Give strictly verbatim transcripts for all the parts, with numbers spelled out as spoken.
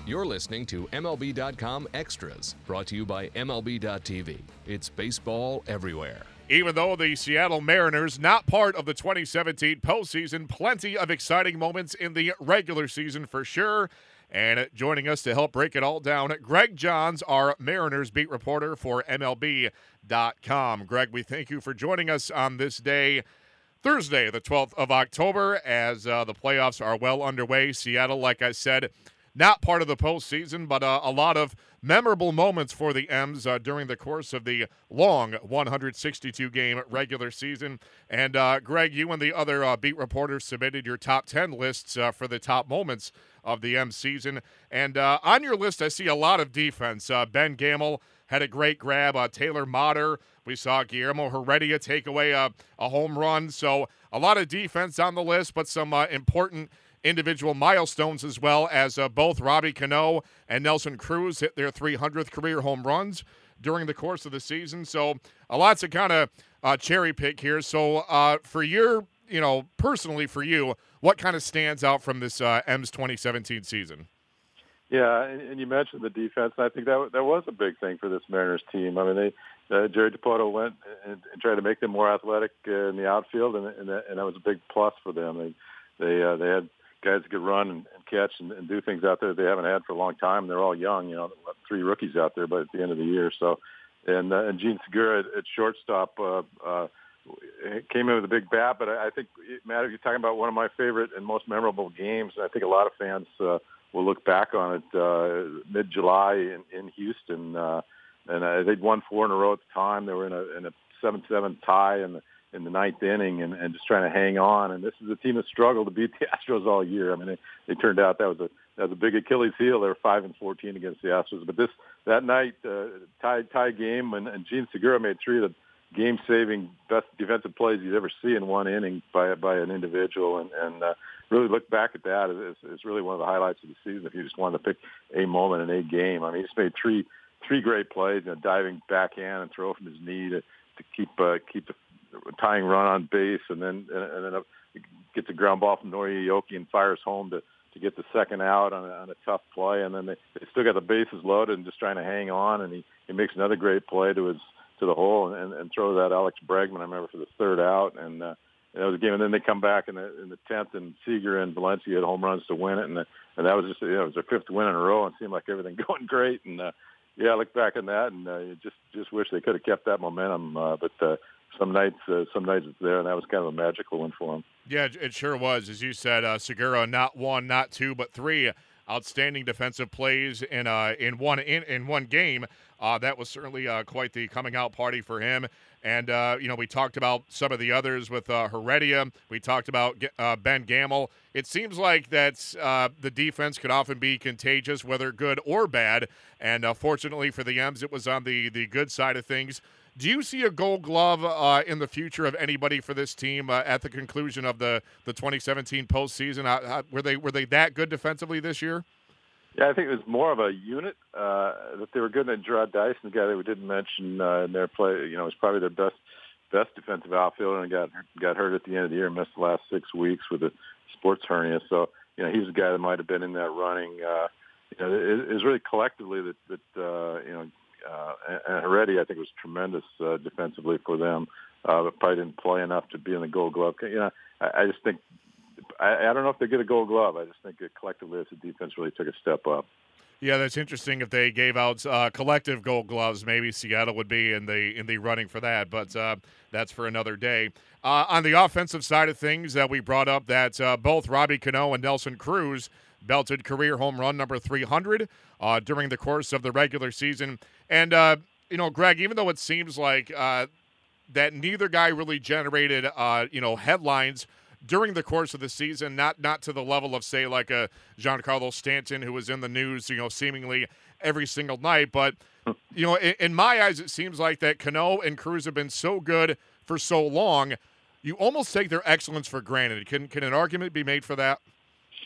You're listening to M L B dot com Extras, brought to you by M L B dot T V. It's baseball everywhere. Even though the Seattle Mariners not part of the twenty seventeen postseason, plenty of exciting moments in the regular season for sure. And joining us to help break it all down, Greg Johns, our Mariners beat reporter for M L B dot com. Greg, we thank you for joining us on this day, Thursday, the twelfth of October, as uh, the playoffs are well underway. Seattle, like I said, not part of the postseason, but uh, a lot of memorable moments for the M's uh, during the course of the long one hundred sixty-two game regular season. And, uh, Greg, you and the other uh, beat reporters submitted your top ten lists uh, for the top moments of the M season. And uh, on your list, I see a lot of defense. Uh, Ben Gamel had a great grab. Uh, Taylor Motter. We saw Guillermo Heredia take away a, a home run. So a lot of defense on the list, but some uh, important individual milestones as well, as uh, both Robbie Cano and Nelson Cruz hit their three hundredth career home runs during the course of the season. So a lot to kind of uh, cherry pick here. So uh, for your, you know, personally for you, what kind of stands out from this uh, M's twenty seventeen season? Yeah, and, and you mentioned the defense, and I think that that was a big thing for this Mariners team. I mean, they uh, Jerry Dipoto went and, and tried to make them more athletic uh, in the outfield, and and that, and that was a big plus for them. They they uh, they had guys that could run and, and catch and, and do things out there they haven't had for a long time. They're all young, you know, three rookies out there, but at the end of the year. So, and uh, and Gene Segura at, at shortstop uh, uh, came in with a big bat. But I, I think, Matt, if you're talking about one of my favorite and most memorable games, I think a lot of fans uh, will look back on it. Uh, mid-July in, in Houston, uh, and uh, they'd won four in a row at the time. They were in a in a seven seven tie in the in the ninth inning and, and just trying to hang on. And this is a team that struggled to beat the Astros all year. I mean, they, they turned out that was a that was a big Achilles heel. They were five and fourteen against the Astros. But this that night, uh, tie tie game, and, and Gene Segura made three of the game-saving best defensive plays you'd ever see in one inning by by an individual. And, and uh, really look back at that. It's, it's really one of the highlights of the season if you just wanted to pick a moment in a game. I mean, he just made three three great plays, you know, diving backhand and throw from his knee to, to keep uh, keep the tying run on base, and then and then gets a ground ball from Nori Aoki and fires home to, to get the second out on a, on a tough play, and then they, they still got the bases loaded and just trying to hang on, and he, he makes another great play to his to the hole and, and throws out Alex Bregman, I remember, for the third out, and uh, that was a game. And then they come back in the in the tenth, and Seager and Valencia had home runs to win it, and the, and that was just you know, it was their fifth win in a row, and it seemed like everything going great, and uh, yeah, I look back on that, and uh, you just just wish they could have kept that momentum, uh, but. Uh, Some nights, uh, some nights it's there, and that was kind of a magical one for him. Yeah, it sure was. As you said, uh, Segura, not one, not two, but three outstanding defensive plays in uh, in one in, in one game. Uh, that was certainly uh, quite the coming out party for him. And uh, you know, we talked about some of the others with uh, Heredia. We talked about uh, Ben Gamel. It seems like that uh, the defense could often be contagious, whether good or bad. And uh, fortunately for the M's, it was on the the good side of things. Do you see a Gold Glove uh, in the future of anybody for this team uh, at the conclusion of the, the twenty seventeen postseason? Uh, uh, were they were they that good defensively this year? Yeah, I think it was more of a unit uh, that they were good at. Gerard Dyson, the guy that we didn't mention uh, in their play, you know, was probably their best best defensive outfielder, and got got hurt at the end of the year, missed the last six weeks with a sports hernia. So you know, he was the guy that might have been in that running. Uh, you know, it, it was really collectively that that uh, you know. Uh, and Heredia, I think, was tremendous uh, defensively for them, uh, but probably didn't play enough to be in the Gold Glove. You know, I, I just think I, I don't know if they get a Gold Glove. I just think that collectively, as a defense, really took a step up. Yeah, that's interesting. If they gave out uh, collective Gold Gloves, maybe Seattle would be in the in the running for that. But uh, that's for another day. Uh, on the offensive side of things, that uh, we brought up that uh, both Robbie Cano and Nelson Cruz belted career home run number three hundred uh, during the course of the regular season. And, uh, you know, Greg, even though it seems like uh, that neither guy really generated, uh, you know, headlines during the course of the season, not not to the level of, say, like a Giancarlo Stanton, who was in the news, you know, seemingly every single night. But, you know, in, in my eyes, it seems like that Cano and Cruz have been so good for so long, you almost take their excellence for granted. Can, can an argument be made for that?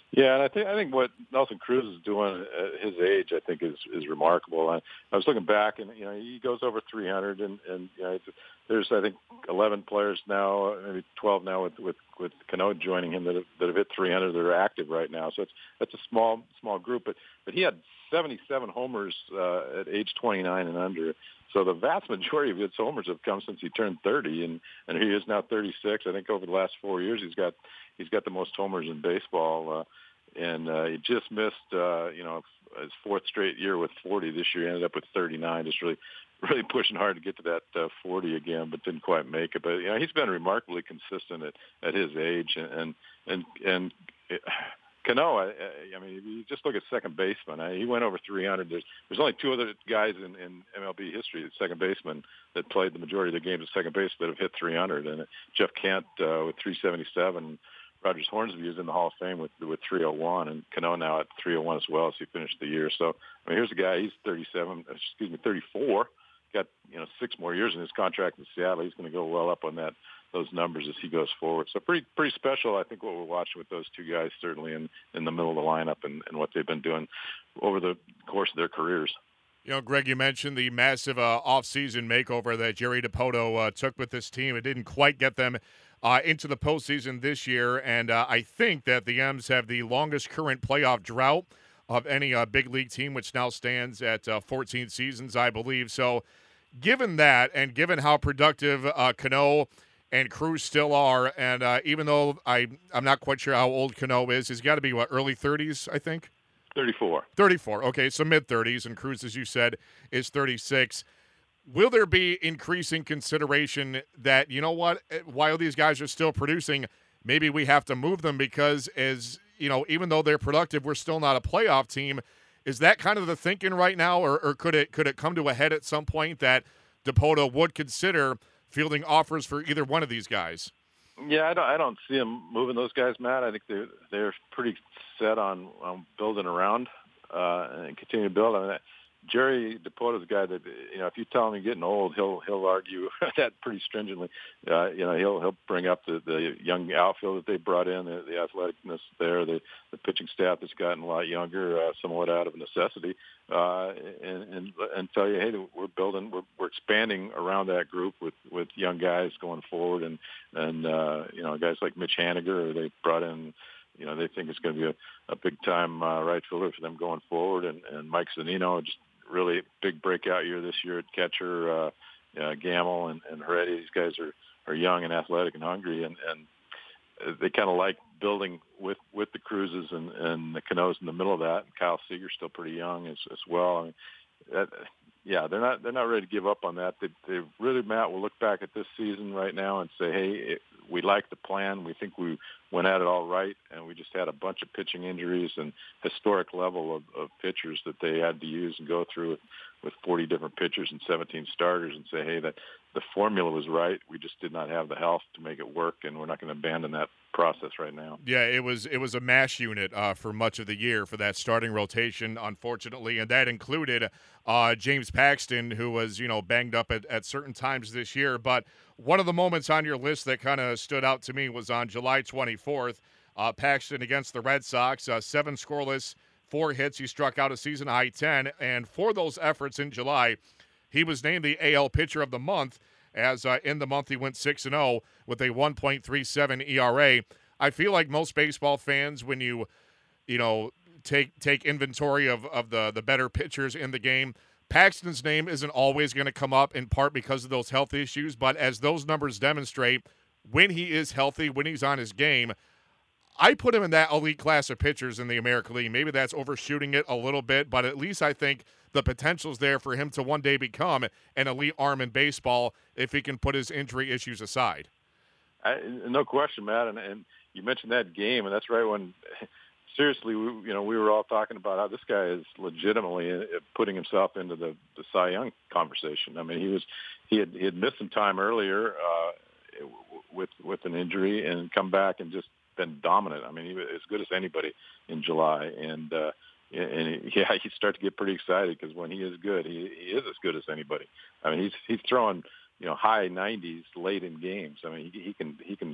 Yeah, and I think I think what Nelson Cruz is doing at his age, I think, is is remarkable. I, I was looking back, and you know, he goes over three hundred, and and you know, it's, there's I think eleven players now, maybe twelve now, with with with Cano joining him that have, that have hit three hundred that are active right now. So it's that's a small small group, but but he had seventy-seven homers uh, at age twenty-nine and under. So the vast majority of his homers have come since he turned thirty, and and he is now thirty-six. I think over the last four years, he's got he's got the most homers in baseball. Uh, and uh, he just missed, uh, you know, his fourth straight year with forty. This year, he ended up with thirty-nine. Just really, really pushing hard to get to that uh, forty again, but didn't quite make it. But you know, he's been remarkably consistent at, at his age, and and and. It, Cano, I, I mean, you just look at second baseman. I, he went over three hundred. There's there's only two other guys in, in M L B history, the second baseman, that played the majority of their games at second base that have hit three hundred. And Jeff Kent uh, with three seventy-seven. Rogers Hornsby is in the Hall of Fame with with three oh one, and Cano now at three oh one as well as he finished the year. So, I mean, here's a guy. He's thirty-seven. Excuse me, thirty-four. Got you know six more years in his contract in Seattle. He's going to go well up on that. Those numbers as he goes forward. So pretty pretty special, I think, what we're watching with those two guys, certainly in, in the middle of the lineup and, and what they've been doing over the course of their careers. You know, Greg, you mentioned the massive uh, off-season makeover that Jerry Dipoto uh, took with this team. It didn't quite get them uh, into the postseason this year, and uh, I think that the M's have the longest current playoff drought of any uh, big league team, which now stands at uh, fourteen seasons, I believe. So given that, and given how productive uh, Cano and Cruz still are, and uh, even though I, I'm not quite sure how old Cano is, he's got to be, what, early thirties, I think? thirty-four. thirty-four, okay, so mid-thirties, and Cruz, as you said, is thirty-six. Will there be increasing consideration that, you know what, while these guys are still producing, maybe we have to move them because, as you know, even though they're productive, we're still not a playoff team? Is that kind of the thinking right now, or, or could it could it come to a head at some point that Dipoto would consider fielding offers for either one of these guys? Yeah, I don't, I don't see them moving those guys, Matt. I think they're they're pretty set on, on building around uh, and continue to build. I mean, Jerry Dipoto is a guy that, you know, if you tell him you're getting old, he'll he'll argue that pretty stringently. Uh, you know, he'll he'll bring up the, the young outfield that they brought in, the, the athleticness there, the, the pitching staff that's gotten a lot younger, uh, somewhat out of necessity, uh, and, and and tell you, hey, we're building, we're we're expanding around that group with, with young guys going forward, and and uh, you know, guys like Mitch Haniger, they brought in. You know, they think it's going to be a, a big-time uh, right fielder for them going forward, and, and Mike Zunino, just really big breakout year this year at catcher. Uh, uh, Gamble and, and Heredia, these guys are, are young and athletic and hungry, and, and they kind of like building with, with the Cruzes and, and the Canos in the middle of that. And Kyle Seager's still pretty young as, as well. I mean, that, yeah, they're not they're not ready to give up on that. They, they really, Matt, will look back at this season right now and say, hey, it, we like the plan. We think we went at it all right, and we just had a bunch of pitching injuries and historic level of, of pitchers that they had to use and go through with, with forty different pitchers and seventeen starters, and say, hey, that the formula was right. We just did not have the health to make it work, and we're not going to abandon that process right now. Yeah, it was it was a mash unit uh, for much of the year for that starting rotation, unfortunately, and that included uh, James Paxton, who was, you know, banged up at, at certain times this year. But one of the moments on your list that kind of stood out to me was on July twenty-fourth, uh, Paxton against the Red Sox, uh, seven scoreless, four hits. He struck out a season-high ten, and for those efforts in July, he was named the A L Pitcher of the Month, as uh, in the month he went six and oh with a one point three seven E R A. I feel like most baseball fans, when you, you know, take take inventory of, of the, the better pitchers in the game, Paxton's name isn't always going to come up, in part because of those health issues, but as those numbers demonstrate, when he is healthy, when he's on his game, I put him in that elite class of pitchers in the American League. Maybe that's overshooting it a little bit, but at least I think the potential's there for him to one day become an elite arm in baseball if he can put his injury issues aside. I, no question, Matt, and, and you mentioned that game, and that's right when, seriously, we, you know, we were all talking about how this guy is legitimately putting himself into the, the Cy Young conversation. I mean, he was he had he had missed some time earlier uh, with with an injury and come back and just been dominant. I mean, he was as good as anybody in July, and uh, and yeah, you start to get pretty excited because when he is good, he, he is as good as anybody. I mean, he's he's throwing, you know, high nineties late in games. I mean, he, he can he can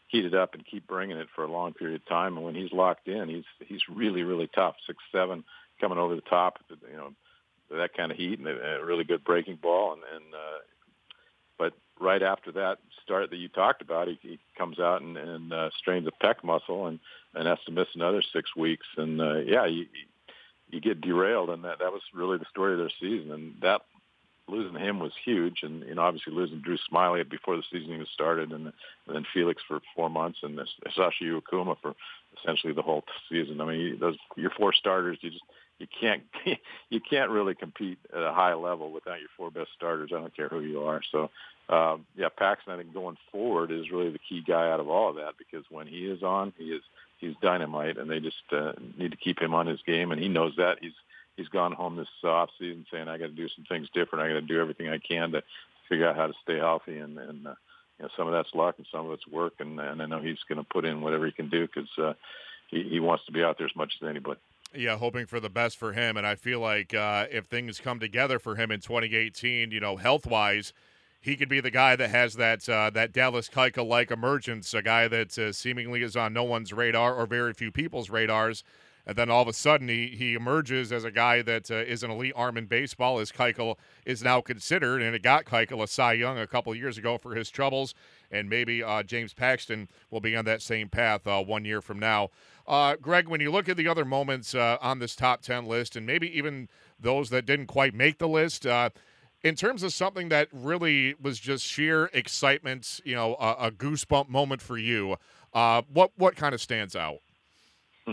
heat it up and keep bringing it for a long period of time. And when he's locked in, he's he's really really tough. Six seven, coming over the top, you know, that kind of heat and a, a really good breaking ball. And, and uh, but right after that start that you talked about, he, he comes out and, and uh, strains a pec muscle and, and has to miss another six weeks. And uh, yeah, you, you get derailed, and that that was really the story of their season. And that losing him was huge, and you know obviously losing Drew Smiley before the season even started, and, and then Felix for four months, and Hisashi Iwakuma for essentially the whole season. I mean, those your four starters, you just you can't you can't really compete at a high level without your four best starters. I don't care who you are. So um, yeah, Paxton, I think going forward is really the key guy out of all of that, because when he is on, he is he's dynamite, and they just uh, need to keep him on his game, and he knows that. He's He's gone home this off season saying, I got to do some things different. I got to do everything I can to figure out how to stay healthy. And, and uh, you know, some of that's luck and some of it's work. And, and I know he's going to put in whatever he can do, because uh, he, he wants to be out there as much as anybody. Yeah, hoping for the best for him. And I feel like uh, if things come together for him in twenty eighteen, you know, health-wise, he could be the guy that has that uh, that Dallas Keuchel-like emergence, a guy that uh, seemingly is on no one's radar or very few people's radars. And then all of a sudden he, he emerges as a guy that uh, is an elite arm in baseball, as Keuchel is now considered. And it got Keuchel a Cy Young a couple years ago for his troubles. And maybe uh, James Paxton will be on that same path uh, one year from now. Uh, Greg, when you look at the other moments uh, on this top ten list, and maybe even those that didn't quite make the list, uh, in terms of something that really was just sheer excitement, you know, a, a goosebump moment for you, uh, what, what kind of stands out? Hmm.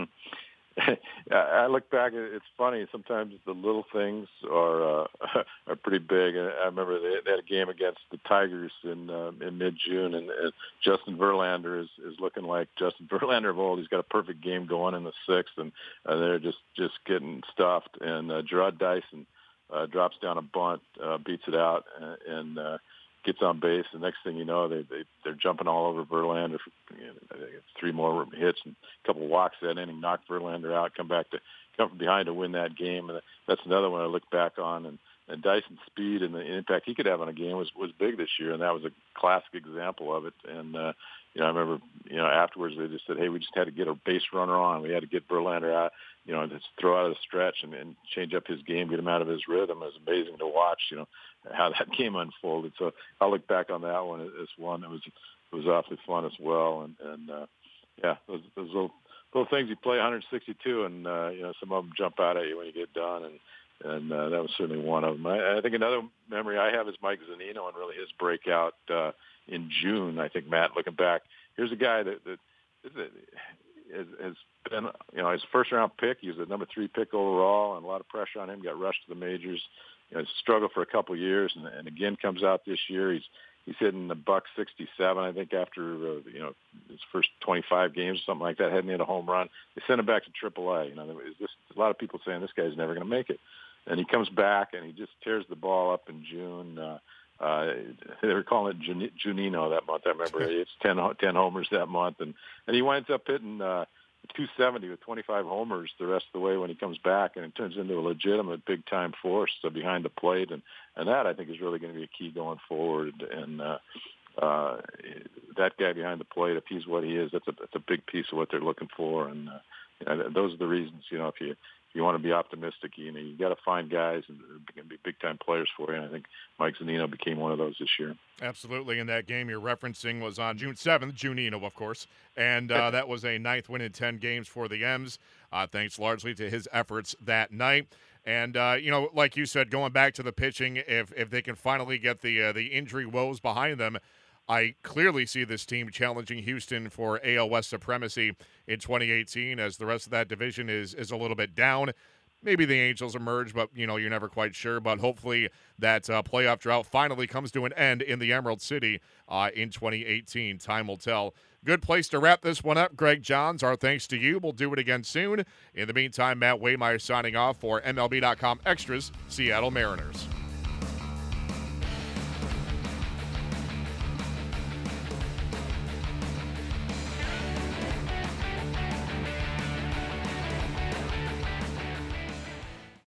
I look back, it's funny, sometimes the little things are uh, are pretty big. I remember they, they had a game against the Tigers in uh, in mid-June, and, and Justin Verlander is, is looking like Justin Verlander of old. He's got a perfect game going in the sixth, and uh, they're just, just getting stuffed. And uh, Gerard Dyson uh, drops down a bunt, uh, beats it out, and, and uh, gets on base. The next thing you know, they, they, they're jumping all over Verlander for you know, three more hits and a couple of walks that inning, knock Verlander out, come back to come from behind to win that game. And that's another one I look back on. And, and Dyson's speed and the impact he could have on a game was, was big this year, and that was a classic example of it. And, uh, you know, I remember, you know, afterwards they just said, hey, we just had to get a base runner on. We had to get Verlander out, you know, just throw out of the stretch and, and change up his game, get him out of his rhythm. It was amazing to watch, you know, how that game unfolded. So I'll look back on that one as one that was it was awfully fun as well. And, and uh, yeah, those, those little, little things you play one sixty-two, and, uh, you know, some of them jump out at you when you get done. And, and uh, that was certainly one of them. I, I think another memory I have is Mike Zunino and really his breakout uh, in June. I think, Matt, looking back, here's a guy that, that, that has, has been, you know, his first-round pick. He was the number three pick overall, and a lot of pressure on him, got rushed to the majors. You know, struggled for a couple of years, and, and again comes out this year. He's he's hitting the buck sixty-seven, I think, after uh, you know his first twenty-five games or something like that. Hadn't hit a home run. They sent him back to triple A. You know, there was this, a lot of people saying this guy's never going to make it, and he comes back and he just tears the ball up in June. Uh, uh, they were calling it Jun- Junino that month. I remember it's ten, ten homers that month, and and he winds up hitting Uh, two seventy with twenty-five homers the rest of the way when he comes back, and it turns into a legitimate big-time force so behind the plate, and, and that I think is really going to be a key going forward. And uh, uh, that guy behind the plate, if he's what he is, that's a that's a big piece of what they're looking for. And uh, you know, those are the reasons. You know, if you if you want to be optimistic, you know, you got to find guys and they're going to be big-time players for you. And I think Mike Zunino became one of those this year. Absolutely, and that game you're referencing was on June seventh, Junino, of course, and uh, that was a ninth win in ten games for the M's, uh, thanks largely to his efforts that night. And, uh, you know, like you said, going back to the pitching, if if they can finally get the uh, the injury woes behind them, I clearly see this team challenging Houston for A L West supremacy in twenty eighteen, as the rest of that division is is a little bit down. Maybe the Angels emerge, but, you know, you're never quite sure. But hopefully that uh, playoff drought finally comes to an end in the Emerald City uh, in twenty eighteen. Time will tell. Good place to wrap this one up. Greg Johns, our thanks to you. We'll do it again soon. In the meantime, Matt Waymeyer signing off for M L B dot com Extras, Seattle Mariners.